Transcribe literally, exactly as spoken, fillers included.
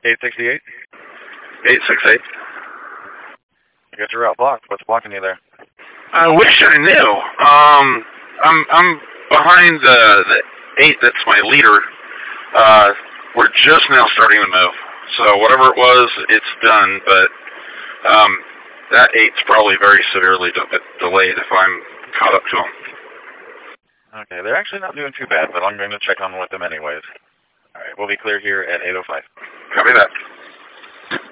eight sixty-eight? eight six eight. You got your route blocked. What's blocking you there? I wish I knew. Um, I'm I'm behind the the eight. That's my leader. Uh, we're just now starting to move. So whatever it was, it's done. But um, that eight's probably very severely de- delayed if I'm caught up to them. Okay, they're actually not doing too bad, but I'm going to check on with them anyways. All right, we'll be clear here at eight oh five. Copy that.